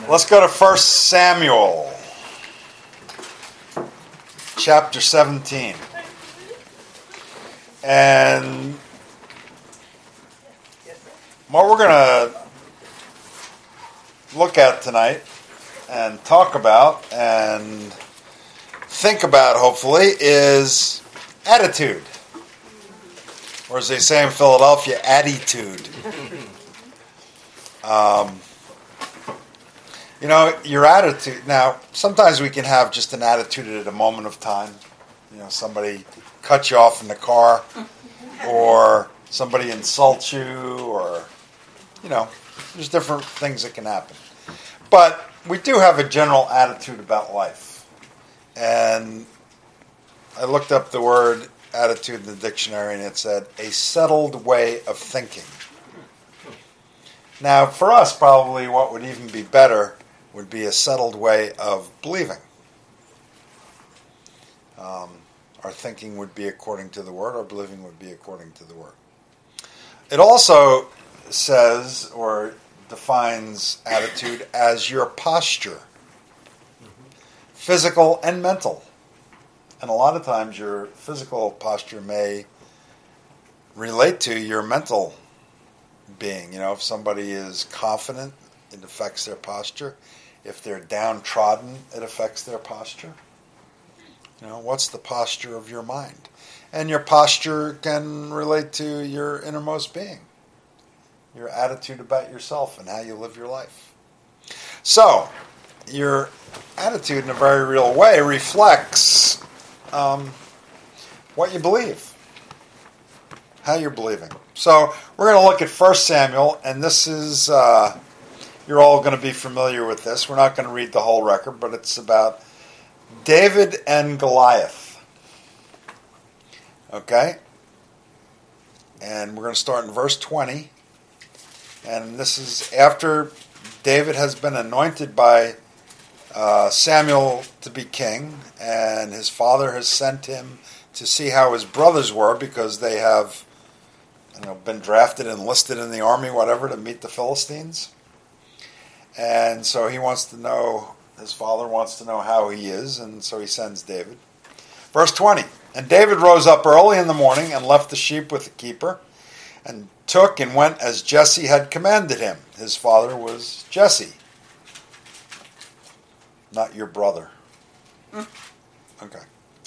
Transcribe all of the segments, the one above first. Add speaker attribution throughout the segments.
Speaker 1: Let's go to 1 Samuel, chapter 17. And what we're going to look at tonight and talk about and think about, hopefully, is attitude. Or as they say in Philadelphia, attitude. Your attitude. Now, sometimes we can have just an attitude at a moment of time. Somebody cuts you off in the car, or somebody insults you, or, there's different things that can happen. But we do have a general attitude about life. And I looked up the word attitude in the dictionary, and it said, a settled way of thinking. Now, for us, probably what would even be better would be a settled way of believing. Our thinking would be according to the Word. Our believing would be according to the Word. It also says or defines attitude as your posture, physical and mental. And a lot of times your physical posture may relate to your mental being. If somebody is confident, it affects their posture. If they're downtrodden, it affects their posture. What's the posture of your mind? And your posture can relate to your innermost being, your attitude about yourself and how you live your life. So, your attitude in a very real way reflects what you believe, how you're believing. So, we're going to look at 1 Samuel, and this is, you're all going to be familiar with this. We're not going to read the whole record, but it's about David and Goliath. Okay? And we're going to start in verse 20. And this is after David has been anointed by Samuel to be king, and his father has sent him to see how his brothers were because they have been drafted, enlisted in the army, whatever, to meet the Philistines. And so he wants to know, his father wants to know how he is, and so he sends David. Verse 20, and David rose up early in the morning and left the sheep with the keeper, and took and went as Jesse had commanded him. His father was Jesse, not your brother. Okay.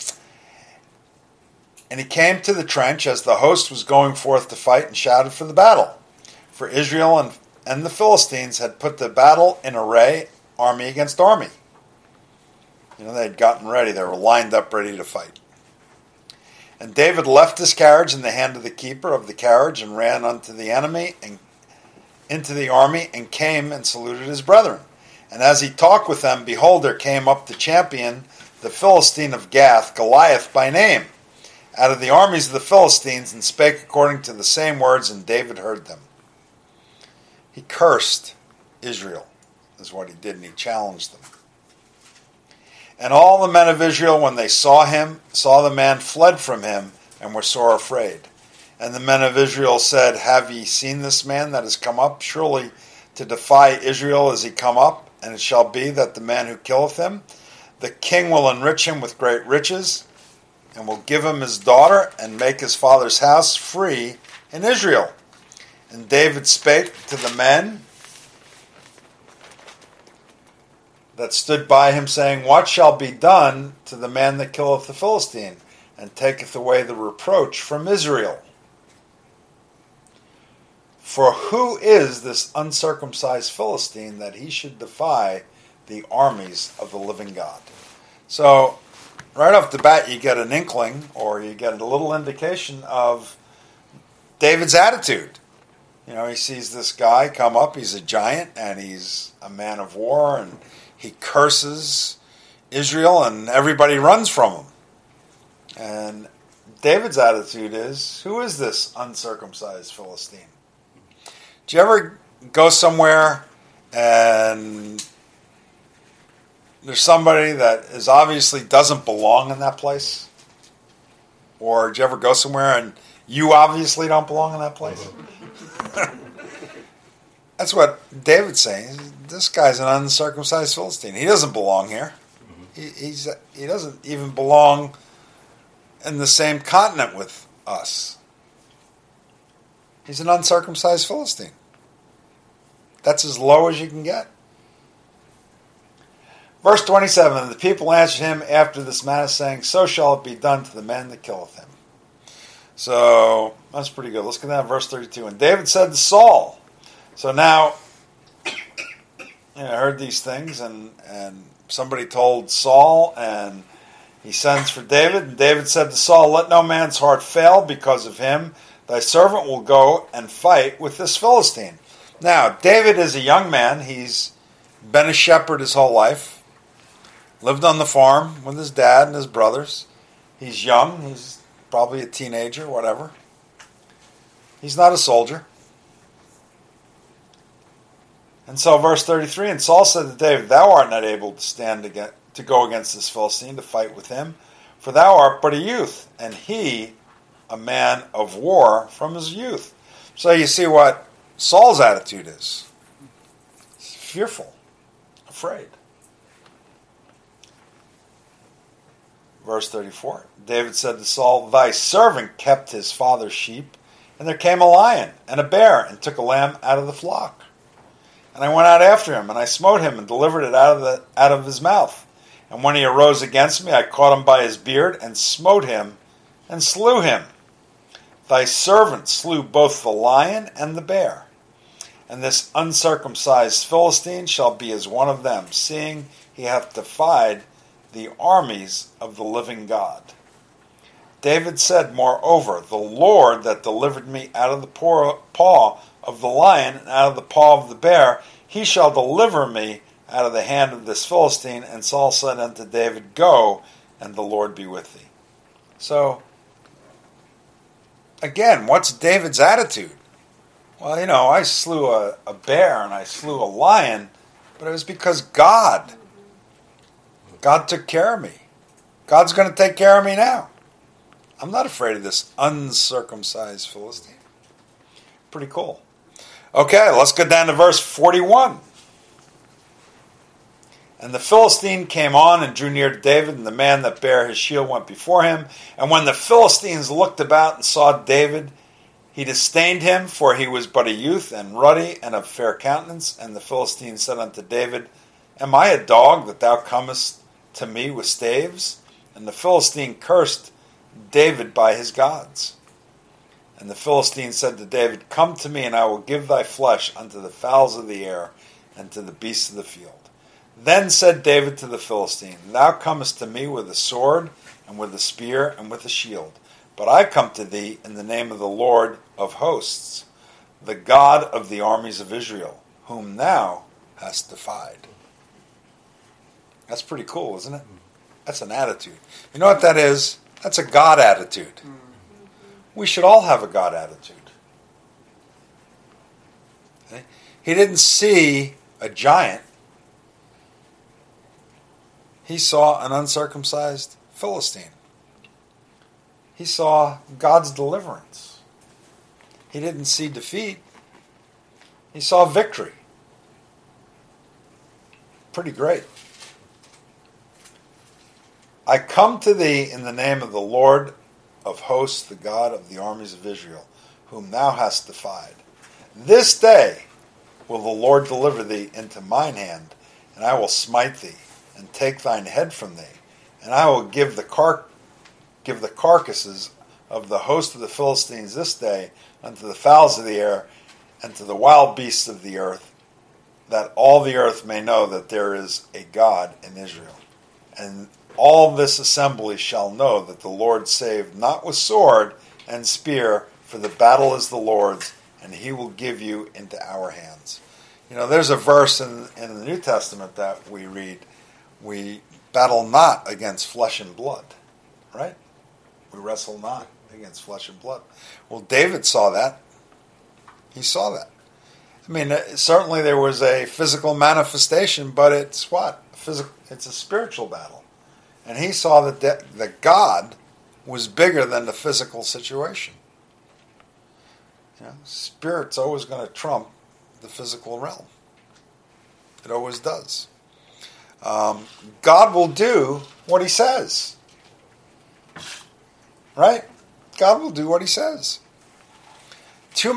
Speaker 1: And he came to the trench as the host was going forth to fight and shouted for the battle. For Israel and the Philistines had put the battle in array, army against army. They had gotten ready. They were lined up ready to fight. And David left his carriage in the hand of the keeper of the carriage and ran unto the enemy and into the army and came and saluted his brethren. And as he talked with them, behold, there came up the champion, the Philistine of Gath, Goliath by name, out of the armies of the Philistines, and spake according to the same words, and David heard them. He cursed Israel, is what he did, and he challenged them. And all the men of Israel, when they saw the man, fled from him, and were sore afraid. And the men of Israel said, have ye seen this man that is come up? Surely to defy Israel is he come up, and it shall be that the man who killeth him, the king will enrich him with great riches, and will give him his daughter, and make his father's house free in Israel. And David spake to the men that stood by him, saying, what shall be done to the man that killeth the Philistine, and taketh away the reproach from Israel? For who is this uncircumcised Philistine that he should defy the armies of the living God? So, right off the bat, you get an inkling, or you get a little indication of David's attitude. He sees this guy come up, he's a giant, and he's a man of war, and he curses Israel, and everybody runs from him. And David's attitude is, who is this uncircumcised Philistine? Do you ever go somewhere and there's somebody that is obviously doesn't belong in that place? Or did you ever go somewhere and you obviously don't belong in that place? That's what David's saying. This guy's an uncircumcised Philistine. He doesn't belong here. He doesn't even belong in the same continent with us. He's an uncircumcised Philistine. That's as low as you can get. Verse 27, the people answered him after this manner, saying, so shall it be done to the man that killeth him. So, that's pretty good. Let's get down to verse 32. And David said to Saul, so now, I heard these things, and somebody told Saul, and he sends for David. And David said to Saul, let no man's heart fail because of him. Thy servant will go and fight with this Philistine. Now, David is a young man. He's been a shepherd his whole life. Lived on the farm with his dad and his brothers. He's young. He's probably a teenager, whatever. He's not a soldier. And so verse 33, and Saul said to David, thou art not able to go against this Philistine to fight with him, for thou art but a youth, and he a man of war from his youth. So you see what Saul's attitude is. He's fearful, afraid. Verse 34, David said to Saul, thy servant kept his father's sheep, and there came a lion and a bear, and took a lamb out of the flock. And I went out after him, and I smote him, and delivered it out of his mouth. And when he arose against me, I caught him by his beard, and smote him, and slew him. Thy servant slew both the lion and the bear. And this uncircumcised Philistine shall be as one of them, seeing he hath defied the armies of the living God. David said, moreover, the Lord that delivered me out of the paw of the lion and out of the paw of the bear, he shall deliver me out of the hand of this Philistine. And Saul said unto David, go, and the Lord be with thee. So, again, what's David's attitude? Well, I slew a bear and I slew a lion, but it was because God took care of me. God's going to take care of me now. I'm not afraid of this uncircumcised Philistine. Pretty cool. Okay, let's go down to verse 41. And the Philistine came on and drew near to David, and the man that bare his shield went before him. And when the Philistines looked about and saw David, he disdained him, for he was but a youth, and ruddy, and of fair countenance. And the Philistine said unto David, am I a dog that thou comest to me with staves? And the Philistine cursed David by his gods. And the Philistine said to David, come to me, and I will give thy flesh unto the fowls of the air, and to the beasts of the field. Then said David to the Philistine, thou comest to me with a sword, and with a spear, and with a shield. But I come to thee in the name of the Lord of hosts, the God of the armies of Israel, whom thou hast defied. That's pretty cool, isn't it? That's an attitude. You know what that is? That's a God attitude. We should all have a God attitude. Okay? He didn't see a giant. He saw an uncircumcised Philistine. He saw God's deliverance. He didn't see defeat. He saw victory. Pretty great. I come to thee in the name of the Lord of hosts, the God of the armies of Israel, whom thou hast defied. This day will the Lord deliver thee into mine hand, and I will smite thee, and take thine head from thee, and I will give the carcasses of the host of the Philistines this day unto the fowls of the air, and to the wild beasts of the earth, that all the earth may know that there is a God in Israel. And all this assembly shall know that the Lord saved not with sword and spear, for the battle is the Lord's, and he will give you into our hands. There's a verse in the New Testament that we read, we battle not against flesh and blood, right? We wrestle not against flesh and blood. Well, David saw that. He saw that. Certainly there was a physical manifestation, but it's what? It's a spiritual battle. And he saw that God was bigger than the physical situation. Spirit's always going to trump the physical realm. It always does. God will do what he says. Right? God will do what he says. Too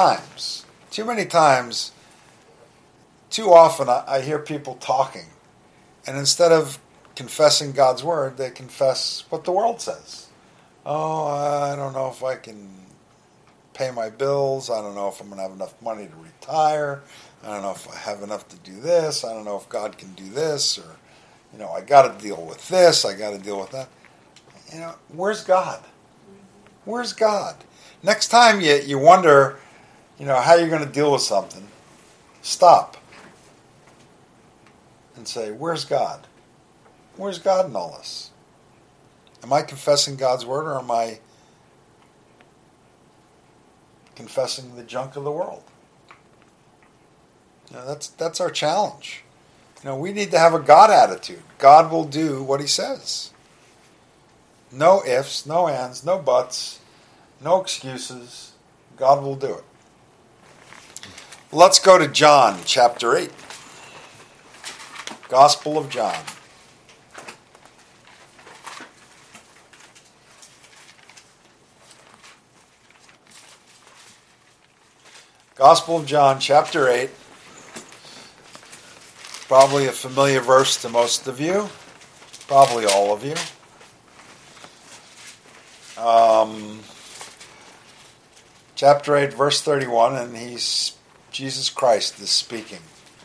Speaker 1: often I hear people talking, and instead of confessing God's word, they confess what the world says. Oh, I don't know if I can pay my bills. I don't know if I'm going to have enough money to retire. I don't know if I have enough to do this. I don't know if God can do this, or, I got to deal with this. I got to deal with that. Where's God? Where's God? Next time you wonder, how you're going to deal with something, stop and say, where's God? Where's God in all this? Am I confessing God's word, or am I confessing the junk of the world? That's our challenge. We need to have a God attitude. God will do what he says. No ifs, no ands, no buts, no excuses. God will do it. Let's go to John chapter 8. Gospel of John. Gospel of John chapter 8. Probably a familiar verse to most of you. Probably all of you. Chapter 8, verse 31, and Jesus Christ is speaking.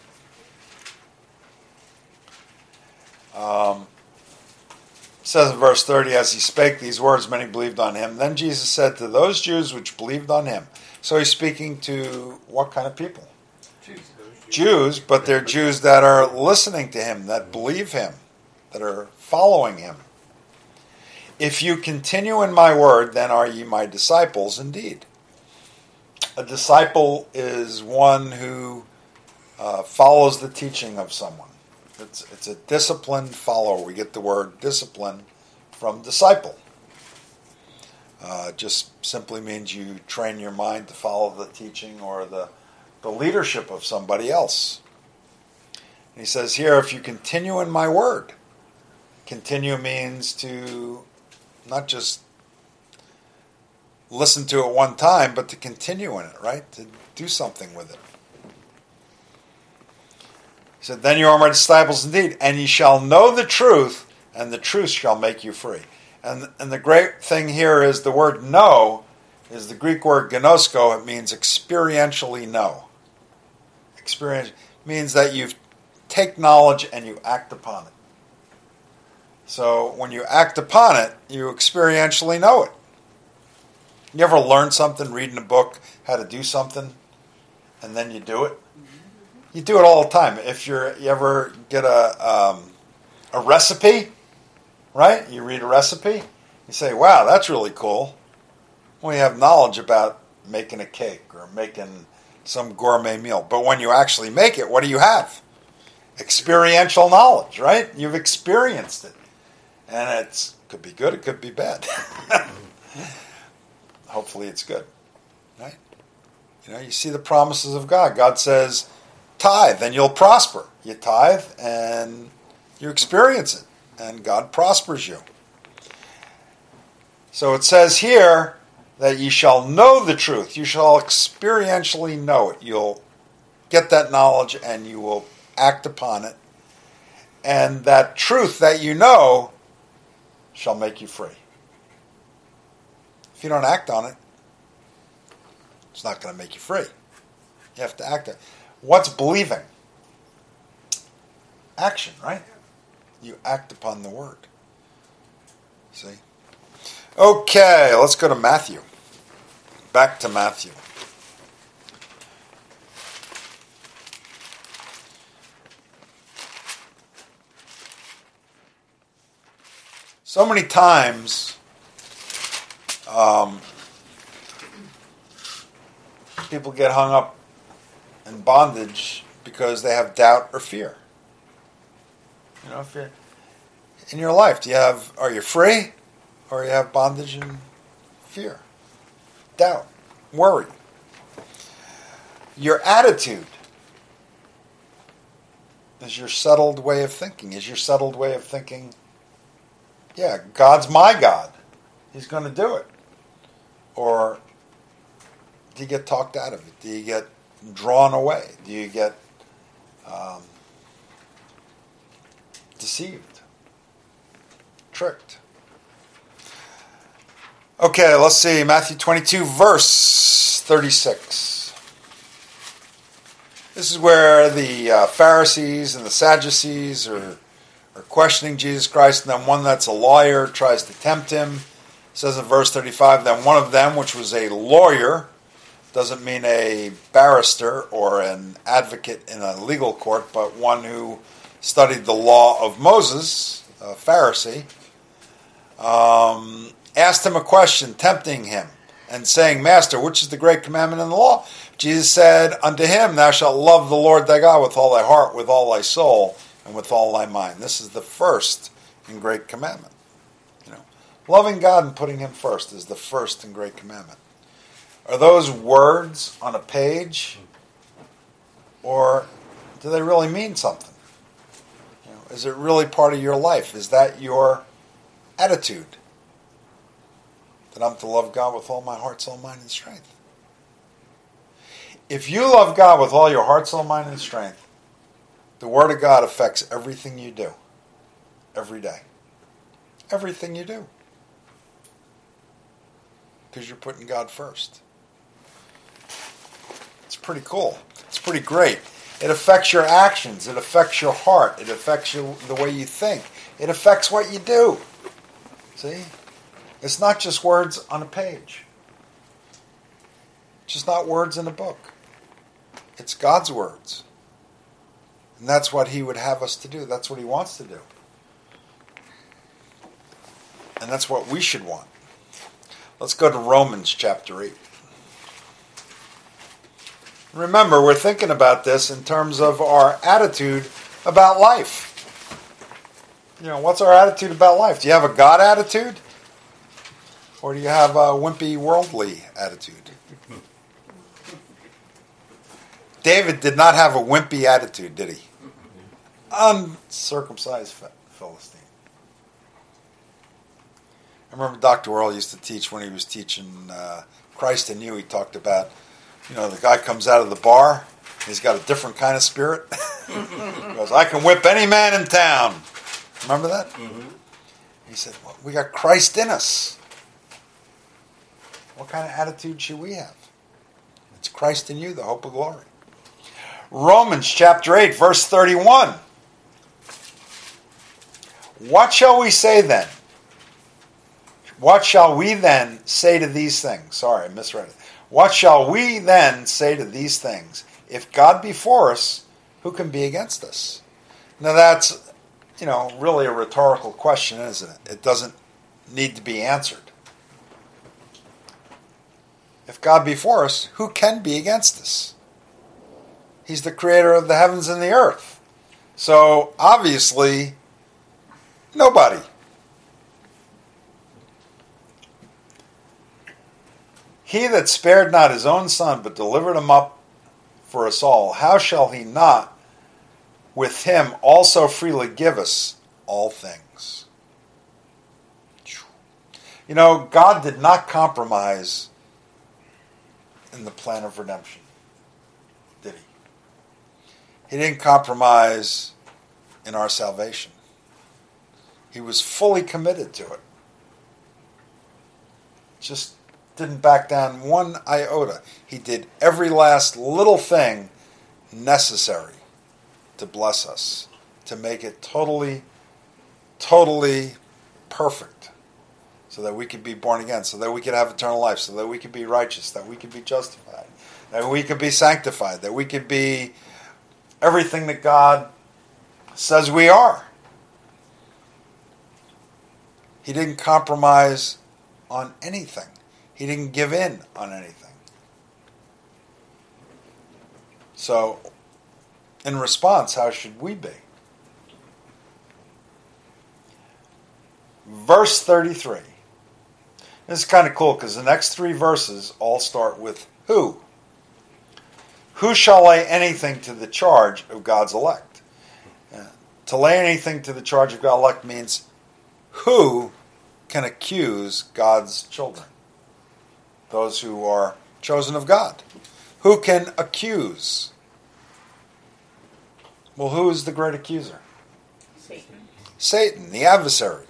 Speaker 1: It says in verse 30, as he spake these words, many believed on him. Then Jesus said to those Jews which believed on him. So he's speaking to what kind of people? Jews, but they're Jews that are listening to him, that believe him, that are following him. If you continue in my word, then are ye my disciples indeed. A disciple is one who follows the teaching of someone. It's a disciplined follower. We get the word discipline from disciple. Just simply means you train your mind to follow the teaching or the leadership of somebody else. And he says here, if you continue in my word. Continue means to not just listen to it one time, but to continue in it, right? To do something with it. He said, then you are my disciples indeed, and ye shall know the truth, and the truth shall make you free. And the great thing here is the word know is the Greek word gnosko. It means experientially know. Experience means that you take knowledge and you act upon it. So when you act upon it, you experientially know it. You ever learn something, reading a book, how to do something, and then you do it? You do it all the time. If you ever get a recipe, right? You read a recipe, you say, wow, that's really cool. Well, you have knowledge about making a cake or making some gourmet meal. But when you actually make it, what do you have? Experiential knowledge, right? You've experienced it. And it could be good, it could be bad. Hopefully it's good, right? You see the promises of God. God says, tithe and you'll prosper. You tithe and you experience it. And God prospers you. So it says here that ye shall know the truth. You shall experientially know it. You'll get that knowledge and you will act upon it. And that truth that you know shall make you free. If you don't act on it, it's not going to make you free. You have to act on it. What's believing? Action, right? You act upon the word. See? Okay, let's go to Matthew. Back to Matthew. So many times, people get hung up in bondage because they have doubt or fear. If you're in your life, are you free, or you have bondage and fear, doubt, worry? your attitude is your settled way of thinking. Is your settled way of thinking, yeah, God's my God. He's going to do it. Or do you get talked out of it? Do you get drawn away? Do you get deceived? Tricked? Okay, let's see. Matthew 22, verse 36. This is where the Pharisees and the Sadducees are questioning Jesus Christ, and then one that's a lawyer tries to tempt him. It says in verse 35, then one of them, which was a lawyer, doesn't mean a barrister or an advocate in a legal court, but one who studied the law of Moses, a Pharisee, asked him a question, tempting him, and saying, Master, which is the great commandment in the law? Jesus said unto him, Thou shalt love the Lord thy God with all thy heart, with all thy soul, and with all thy mind. This is the first and great commandment. Loving God and putting him first is the first and great commandment. Are those words on a page, or do they really mean something? Is it really part of your life? Is that your attitude? That I'm to love God with all my heart, soul, mind, and strength. If you love God with all your heart, soul, mind, and strength, the Word of God affects everything you do. Every day. Everything you do. Because you're putting God first. It's pretty cool. It's pretty great. It affects your actions. It affects your heart. It affects the way you think. It affects what you do. See? It's not just words on a page. It's just not words in a book. It's God's words. And that's what he would have us to do. That's what he wants to do. And that's what we should want. Let's go to Romans chapter 8. Remember, we're thinking about this in terms of our attitude about life. What's our attitude about life? Do you have a God attitude? Or do you have a wimpy, worldly attitude? David did not have a wimpy attitude, did he? Uncircumcised Philistine. I remember Dr. Earl used to teach when he was teaching Christ in You. He talked about, the guy comes out of the bar. He's got a different kind of spirit. He goes, I can whip any man in town. Remember that? Mm-hmm. He said, well, we got Christ in us. What kind of attitude should we have? It's Christ in you, the hope of glory. Romans chapter 8, verse 31. What shall we say then? What shall we then say to these things? Sorry, I misread it. What shall we then say to these things? If God be for us, who can be against us? Now that's, really a rhetorical question, isn't it? It doesn't need to be answered. If God be for us, who can be against us? He's the creator of the heavens and the earth. So, obviously, nobody. He that spared not his own son, but delivered him up for us all, how shall he not with him also freely give us all things? God did not compromise in the plan of redemption, did he? He didn't compromise in our salvation. He was fully committed to it. Just didn't back down one iota. He did every last little thing necessary to bless us, to make it totally, totally perfect, so that we could be born again, so that we could have eternal life, so that we could be righteous, that we could be justified, that we could be sanctified, that we could be everything that God says we are. He didn't compromise on anything. He didn't give in on anything. So, in response, how should we be? Verse 33. This is kind of cool because the next three verses all start with who. Who shall lay anything to the charge of God's elect? To lay anything to the charge of God's elect means who can accuse God's children? Those who are chosen of God. Who can accuse? Well, who is the great accuser?
Speaker 2: Satan.
Speaker 1: Satan, the adversary.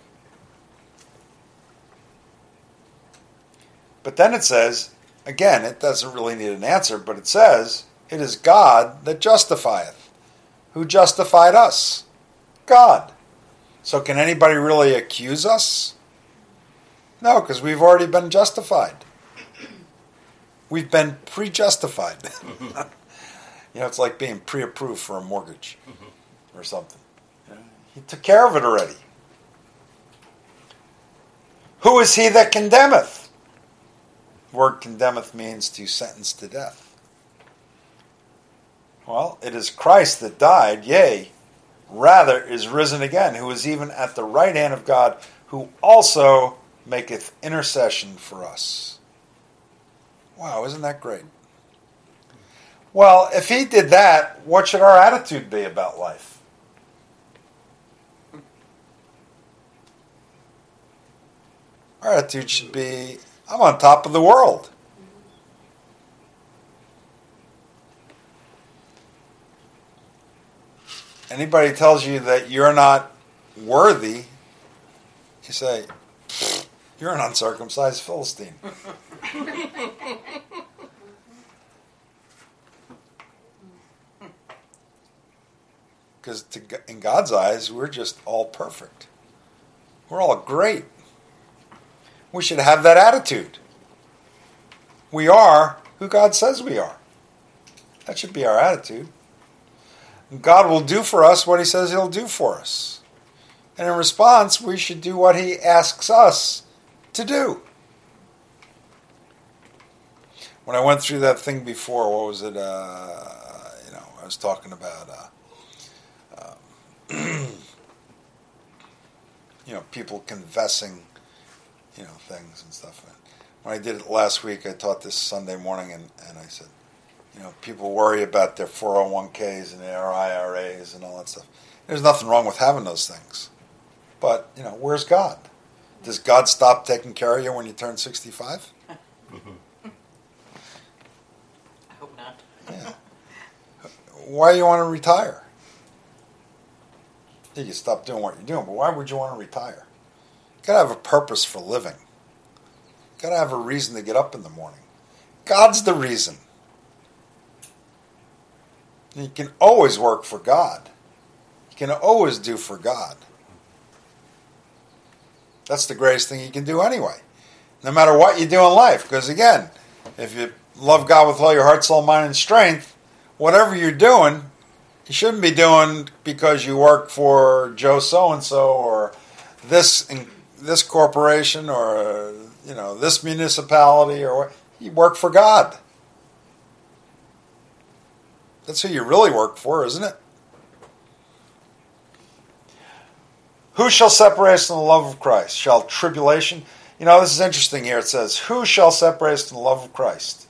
Speaker 1: But then it says, again, it doesn't really need an answer, but it says, it is God that justifieth. Who justified us? God. So can anybody really accuse us? No, because we've already been justified. We've been pre-justified. It's like being pre-approved for a mortgage or something. He took care of it already. Who is he that condemneth? The word condemneth means to sentence to death. Well, it is Christ that died, yea, rather is risen again, who is even at the right hand of God, who also maketh intercession for us. Wow, isn't that great? Well, if he did that, what should our attitude be about life? Our attitude should be, I'm on top of the world. Anybody tells you that you're not worthy, you say, you're an uncircumcised Philistine. Because in God's eyes, we're just all perfect. We're all great. We should have that attitude. We are who God says we are. That should be our attitude. God will do for us what he says he'll do for us. And in response, we should do what he asks us to do. When I went through that thing before, what was it? I was talking about people confessing, things and stuff. When I did it last week, I taught this Sunday morning, and I said, people worry about their 401ks and their IRAs and all that stuff. There's nothing wrong with having those things. But, where's God? Does God stop taking care of you when you turn 65?
Speaker 2: I hope not.
Speaker 1: Yeah. Why do you want to retire? You can stop doing what you're doing, but why would you want to retire? You got to have a purpose for living. You got to have a reason to get up in the morning. God's the reason. You can always work for God. You can always do for God. That's the greatest thing you can do anyway. No matter what you do in life. Because again, if you love God with all your heart, soul, mind, and strength, whatever you're doing, you shouldn't be doing because you work for Joe so-and-so or this corporation or this municipality or you work for God. That's who you really work for, isn't it? Who shall separate us from the love of Christ? Shall tribulation... this is interesting here. It says, who shall separate us from the love of Christ?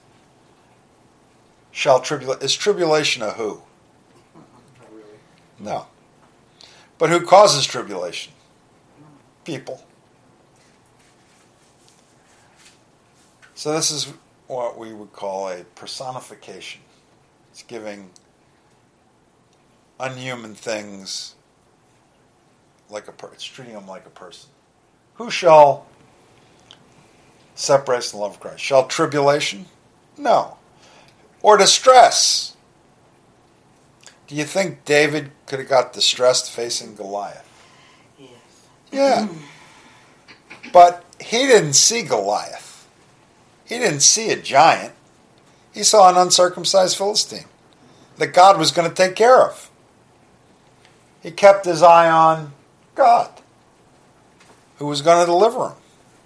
Speaker 1: Is tribulation a who?
Speaker 3: Not really.
Speaker 1: No. But who causes tribulation? People. So this is what we would call a personification. It's giving unhuman things it's treating them like a person. Who shall separate us from the love of Christ? Shall tribulation? No. Or distress? Do you think David could have got distressed facing Goliath?
Speaker 2: Yes.
Speaker 1: Yeah. But he didn't see Goliath. He didn't see a giant. He saw an uncircumcised Philistine that God was going to take care of. He kept his eye on God, who was going to deliver him.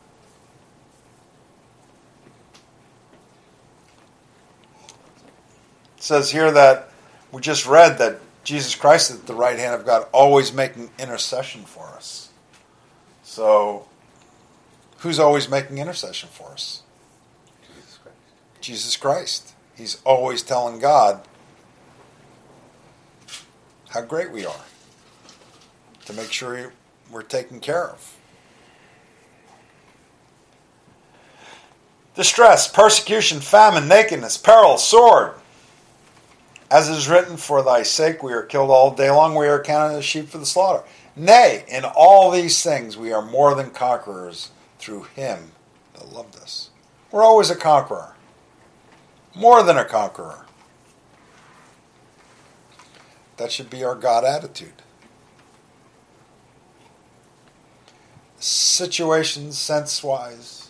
Speaker 1: It says here that we just read that Jesus Christ is at the right hand of God, always making intercession for us. So, who's always making intercession for us?
Speaker 3: Jesus Christ.
Speaker 1: Jesus Christ. He's always telling God how great we are, to make sure we're taken care of. Distress, persecution, famine, nakedness, peril, sword. As it is written, for thy sake we are killed all day long, we are counted as sheep for the slaughter. Nay, in all these things we are more than conquerors through him that loved us. We're always a conqueror. More than a conqueror. That should be our God attitude. Situations, sense-wise,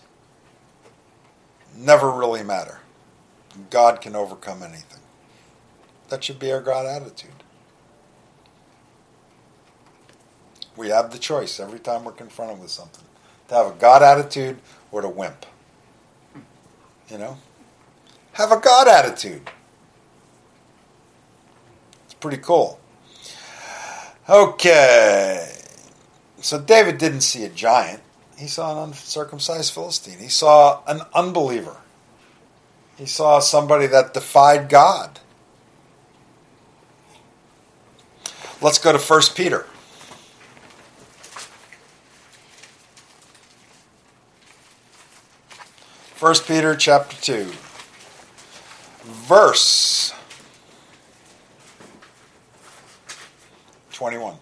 Speaker 1: never really matter. God can overcome anything. That should be our God attitude. We have the choice every time we're confronted with something, to have a God attitude or to wimp. You know? Have a God attitude. It's pretty cool. Okay. So David didn't see a giant. He saw an uncircumcised Philistine. He saw an unbeliever. He saw somebody that defied God. Let's go to 1 Peter. 1 Peter chapter 2, verse 21.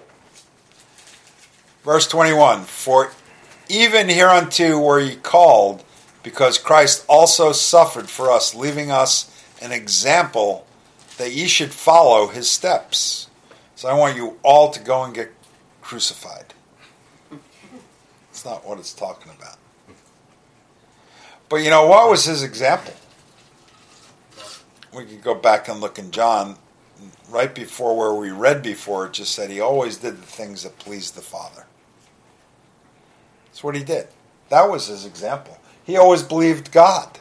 Speaker 1: Verse 21, for even hereunto were ye called, because Christ also suffered for us, leaving us an example that ye should follow his steps. So I want you all to go and get crucified. It's not what it's talking about. But you know, what was his example? We could go back and look in John, right before where we read before, it just said he always did the things that pleased the Father. That's what he did. That was his example. He always believed God.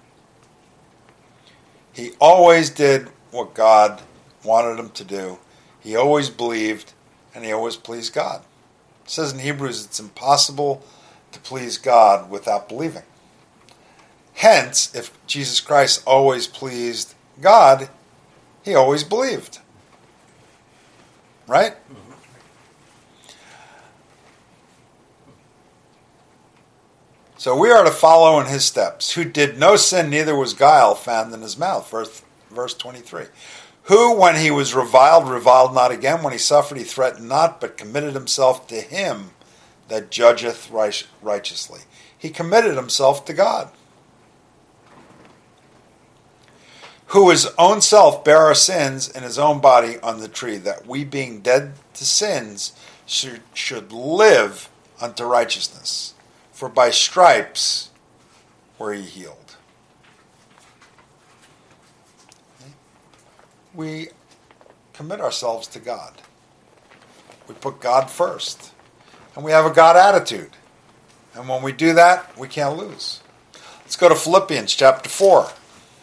Speaker 1: He always did what God wanted him to do. He always believed, and he always pleased God. It says in Hebrews, it's impossible to please God without believing. Hence, if Jesus Christ always pleased God, he always believed. Right? Mm-hmm. So we are to follow in his steps, who did no sin, neither was guile found in his mouth. Verse 23. Who, when he was reviled not again. When he suffered, he threatened not, but committed himself to him that judgeth righteously. He committed himself to God. Who his own self bare our sins in his own body on the tree, that we being dead to sins should live unto righteousness. For by stripes were ye healed. We commit ourselves to God. We put God first. And we have a God attitude. And when we do that, we can't lose. Let's go to Philippians chapter 4.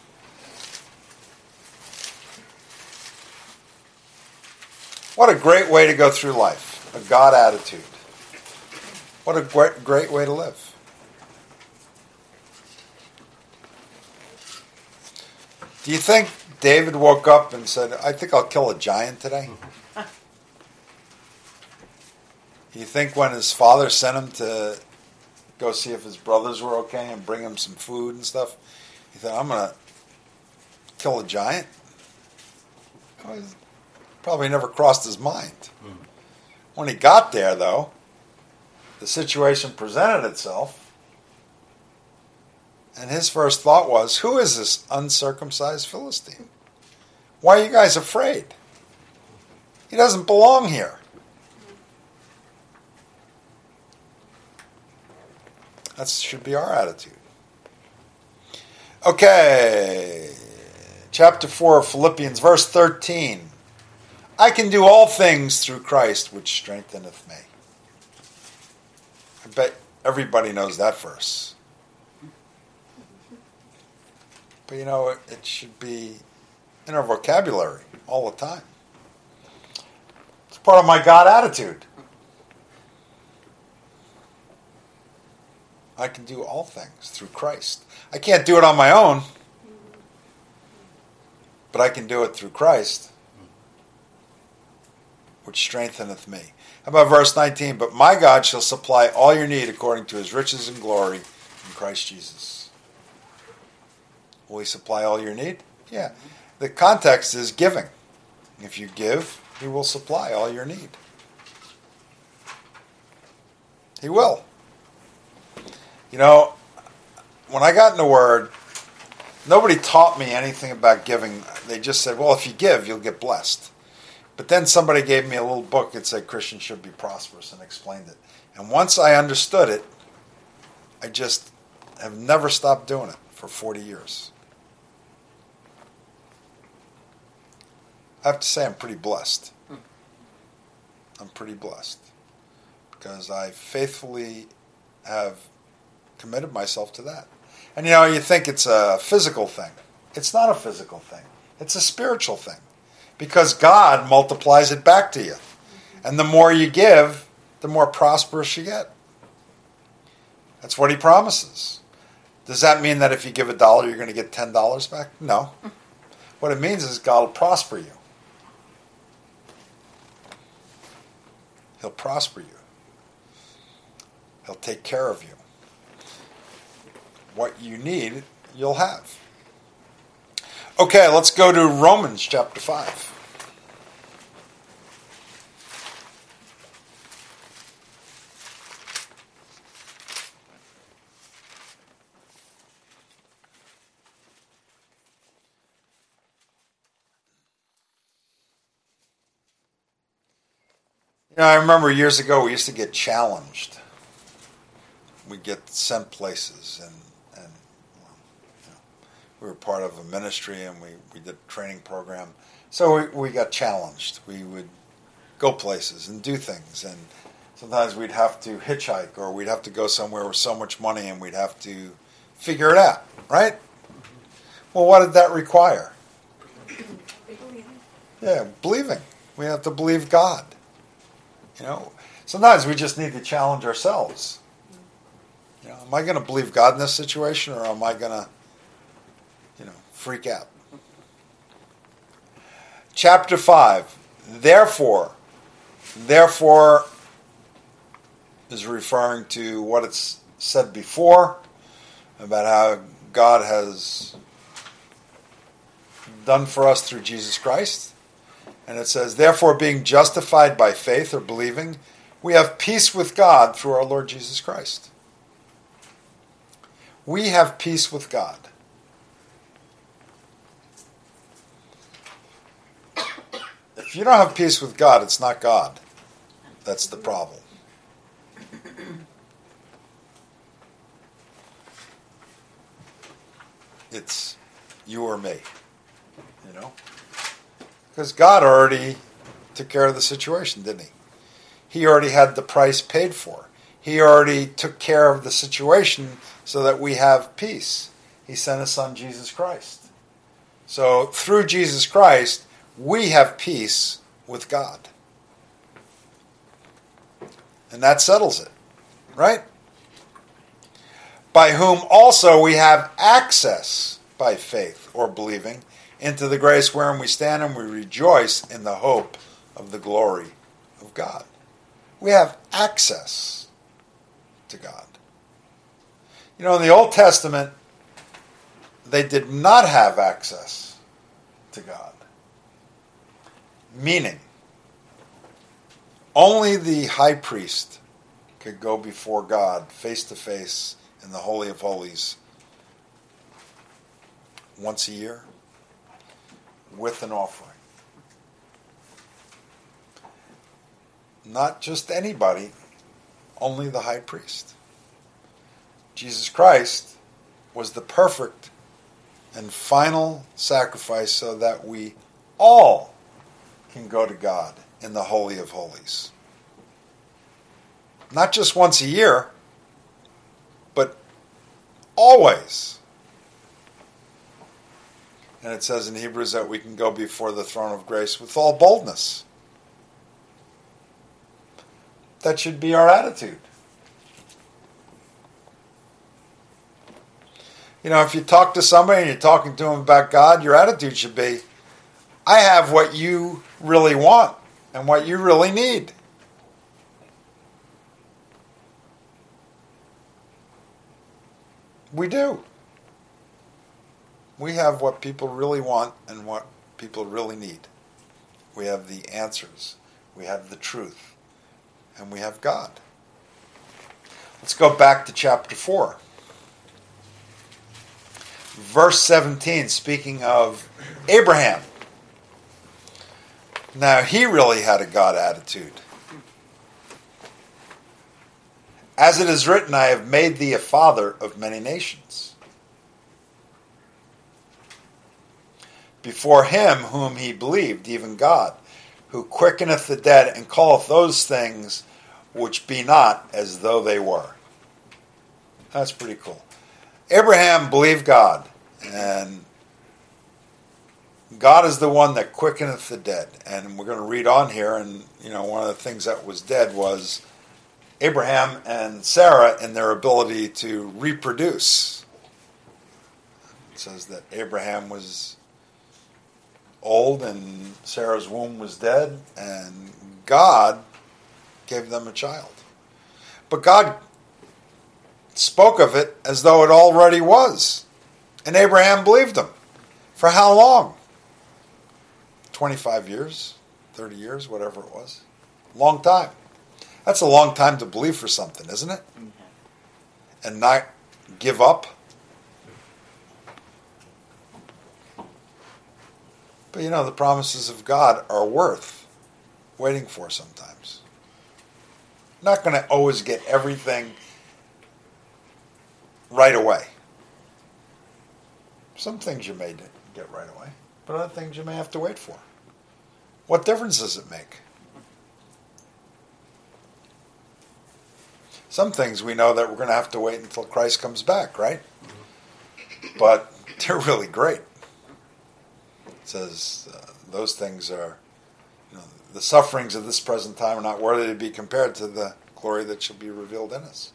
Speaker 1: What a great way to go through life. A God attitude. What a great way to live. Do you think David woke up and said, I think I'll kill a giant today? Do you think when his father sent him to go see if his brothers were okay and bring him some food and stuff, he thought, I'm going to kill a giant? Well, probably never crossed his mind. When he got there, though, the situation presented itself, and his first thought was, who is this uncircumcised Philistine? Why are you guys afraid? He doesn't belong here. That should be our attitude. Okay, chapter 4 of Philippians, verse 13. I can do all things through Christ, which strengtheneth me. I bet everybody knows that verse. But you know, it should be in our vocabulary all the time. It's part of my God attitude. I can do all things through Christ. I can't do it on my own. but I can do it through Christ, which strengtheneth me. How about verse 19? But my God shall supply all your need according to his riches and glory in Christ Jesus. Will he supply all your need? Yeah. The context is giving. If you give, he will supply all your need. He will. You know, when I got in the Word, nobody taught me anything about giving. They just said, well, if you give, you'll get blessed. But then somebody gave me a little book that said Christians should be prosperous and explained it. And once I understood it, I just have never stopped doing it for 40 years. I have to say I'm pretty blessed. I'm pretty blessed because I faithfully have committed myself to that. And you know, you think it's a physical thing. It's not a physical thing. It's a spiritual thing because God multiplies it back to you. And the more you give, the more prosperous you get. That's what he promises. Does that mean that if you give $1, you're going to get $10 back? No. What it means is God will prosper you. He'll prosper you. He'll take care of you. What you need, you'll have. Okay, let's go to Romans chapter 5. You know, I remember years ago we used to get challenged. We'd get sent places, and we were part of a ministry, and we did a training program. So we got challenged. We would go places and do things, and sometimes we'd have to hitchhike, or we'd have to go somewhere with so much money, and we'd have to figure it out, right? Well, what did that require? Yeah, believing. We have to believe God. You know, sometimes we just need to challenge ourselves. You know, am I going to believe God in this situation, or am I going to, freak out? Chapter 5. Therefore is referring to what it's said before about how God has done for us through Jesus Christ. And it says, therefore, being justified by faith or believing, we have peace with God through our Lord Jesus Christ. We have peace with God. If you don't have peace with God, it's not God. That's the problem. It's you or me, Because God already took care of the situation, didn't he? He already had the price paid for. He already took care of the situation so that we have peace. He sent his son, Jesus Christ. So through Jesus Christ, we have peace with God. And that settles it, right? By whom also we have access by faith or believing into the grace wherein we stand, and we rejoice in the hope of the glory of God. We have access to God. In the Old Testament, they did not have access to God. Meaning, only the high priest could go before God face to face in the Holy of Holies once a year with an offering. Not just anybody, only the high priest. Jesus Christ was the perfect and final sacrifice so that we all can go to God in the Holy of Holies. Not just once a year, but always. And it says in Hebrews that we can go before the throne of grace with all boldness. That should be our attitude. If you talk to somebody and you're talking to them about God, your attitude should be, I have what you really want and what you really need. We do. We have what people really want and what people really need. We have the answers. We have the truth. And we have God. Let's go back to chapter 4. Verse 17, speaking of Abraham. Now, he really had a God attitude. As it is written, I have made thee a father of many nations. Before him whom he believed, even God, who quickeneth the dead and calleth those things which be not as though they were. That's pretty cool. Abraham believed God, and God is the one that quickeneth the dead. And we're going to read on here, and one of the things that was dead was Abraham and Sarah in their ability to reproduce. It says that Abraham was old and Sarah's womb was dead, and God gave them a child. But God spoke of it as though it already was. And Abraham believed him. For how long? 25 years, 30 years, whatever it was. Long time. That's a long time to believe for something, isn't it? Mm-hmm. And not give up. But the promises of God are worth waiting for sometimes. Not going to always get everything right away. Some things you may get right away, but other things you may have to wait for. What difference does it make? Some things we know that we're going to have to wait until Christ comes back, right? But they're really great. It says those things are, the sufferings of this present time are not worthy to be compared to the glory that shall be revealed in us.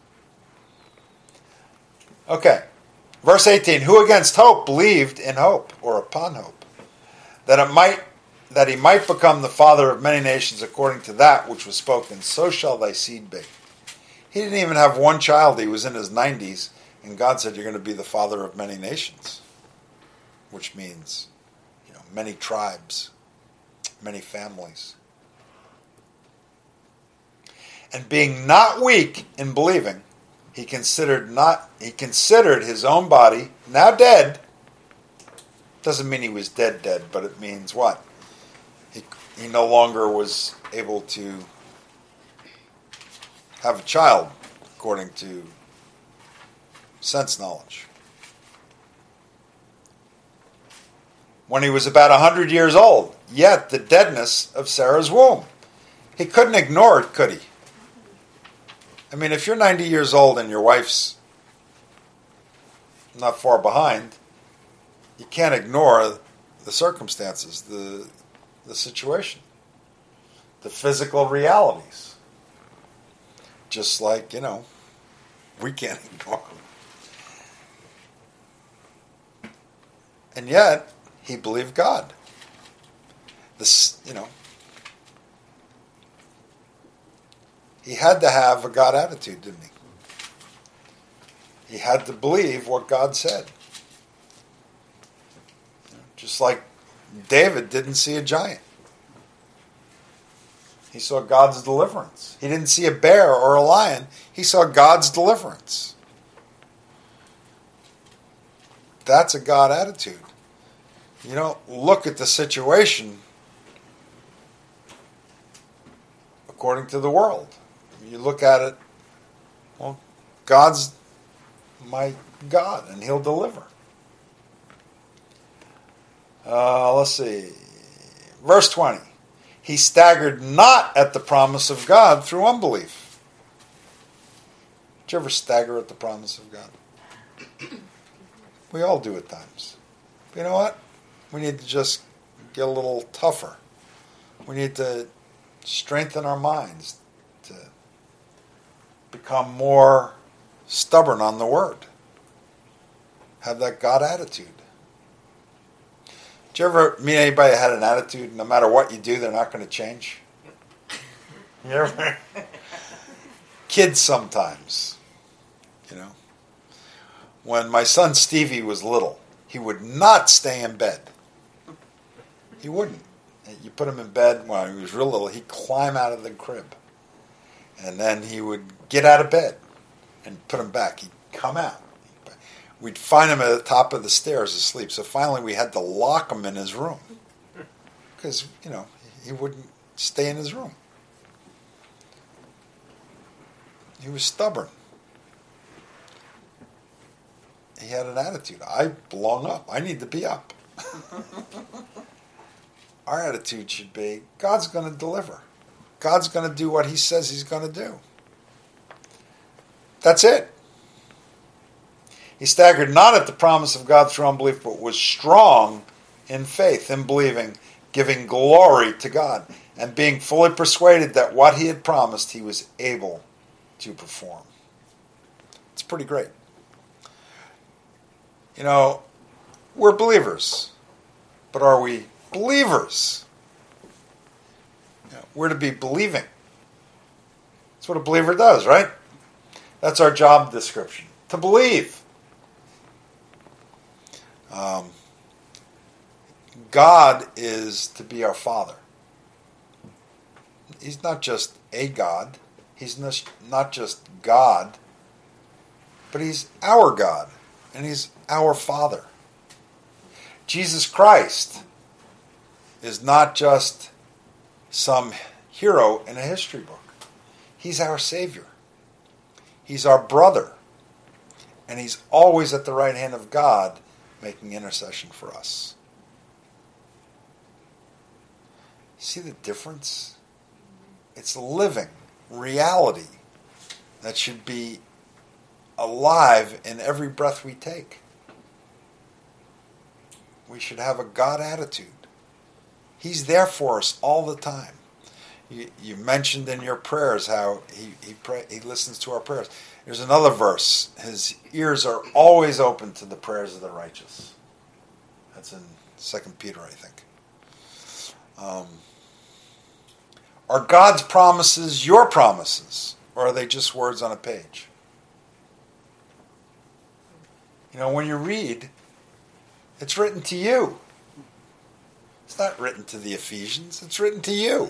Speaker 1: Okay, verse 18. Who against hope believed in hope, or upon hope, that he might become the father of many nations according to that which was spoken, so shall thy seed be. He didn't even have one child. He was in his 90s, and God said, you're going to be the father of many nations, which means, many tribes, many families. And being not weak in believing, he considered his own body now dead. Doesn't mean he was dead, but it means what? He no longer was able to have a child, according to sense knowledge. When he was about 100 years old, yet the deadness of Sarah's womb. He couldn't ignore it, could he? I mean, if you're 90 years old and your wife's not far behind, you can't ignore the circumstances, the situation, the physical realities. Just like, we can't ignore them. And yet, he believed God. He had to have a God attitude, didn't he? He had to believe what God said. Just like David didn't see a giant. He saw God's deliverance. He didn't see a bear or a lion. He saw God's deliverance. That's a God attitude. You don't look at the situation according to the world. You look at it, well, God's my God, and He'll deliver. Let's see. Verse 20. He staggered not at the promise of God through unbelief. Did you ever stagger at the promise of God? We all do at times. But you know what? We need to just get a little tougher. We need to strengthen our minds to become more stubborn on the Word. Have that God attitude. Did you ever meet anybody that had an attitude, no matter what you do, they're not going to change? You ever? Kids sometimes, you know. When my son Stevie was little, he would not stay in bed. He wouldn't. You put him in bed when he was real little, he'd climb out of the crib. And then he would get out of bed and put him back. He'd come out. We'd find him at the top of the stairs asleep. So finally we had to lock him in his room. Because, you know, he wouldn't stay in his room. He was stubborn. He had an attitude. I belong up. I need to be up. Our attitude should be, God's going to deliver. God's going to do what he says he's going to do. That's it. He staggered not at the promise of God through unbelief, but was strong in faith, in believing, giving glory to God, and being fully persuaded that what he had promised he was able to perform. It's pretty great. You know, we're believers, but are we believers? You know, we're to be believing. That's what a believer does, right? That's our job description, to believe. God is to be our Father. He's not just a God. He's not just God, but he's our God, and he's our Father. Jesus Christ is not just some hero in a history book. He's our Savior. He's our brother. And he's always at the right hand of God making intercession for us. See the difference? It's living reality that should be alive in every breath we take. We should have a God attitude. He's there for us all the time. You mentioned in your prayers how he listens to our prayers. There's another verse. His ears are always open to the prayers of the righteous. That's in 2 Peter, I think. Are God's promises your promises, or are they just words on a page? You know, when you read, it's written to you. It's not written to the Ephesians. It's written to you.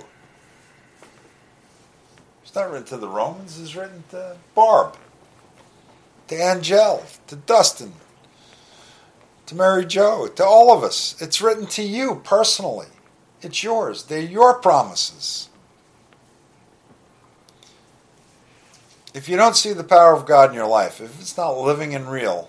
Speaker 1: It's not written to the Romans. It's written to Barb, to Angel, to Dustin, to Mary Jo, to all of us. It's written to you personally. It's yours. They're your promises. If you don't see the power of God in your life, if it's not living and real,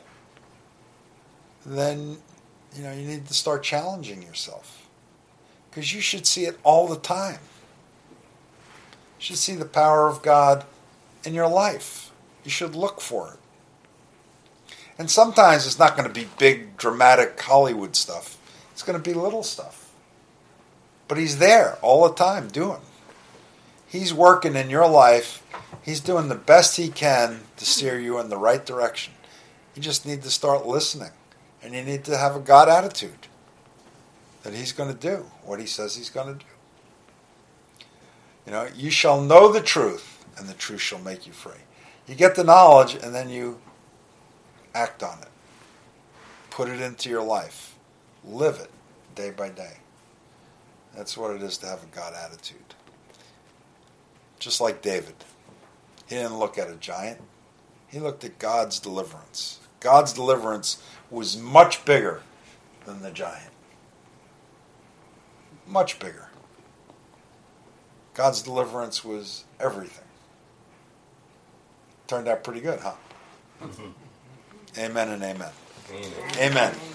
Speaker 1: then you need to start challenging yourself. Because you should see it all the time. You should see the power of God in your life. You should look for it. And sometimes it's not going to be big, dramatic Hollywood stuff. It's going to be little stuff. But he's there all the time doing. He's working in your life. He's doing the best he can to steer you in the right direction. You just need to start listening. And you need to have a God attitude that he's going to do what he says he's going to do. You know, you shall know the truth, and the truth shall make you free. You get the knowledge, and then you act on it. Put it into your life. Live it day by day. That's what it is to have a God attitude. Just like David. He didn't look at a giant. He looked at God's deliverance. God's deliverance was much bigger than the giant. Much bigger. God's deliverance was everything. Turned out pretty good, huh? Mm-hmm. Amen and amen. Amen. Amen.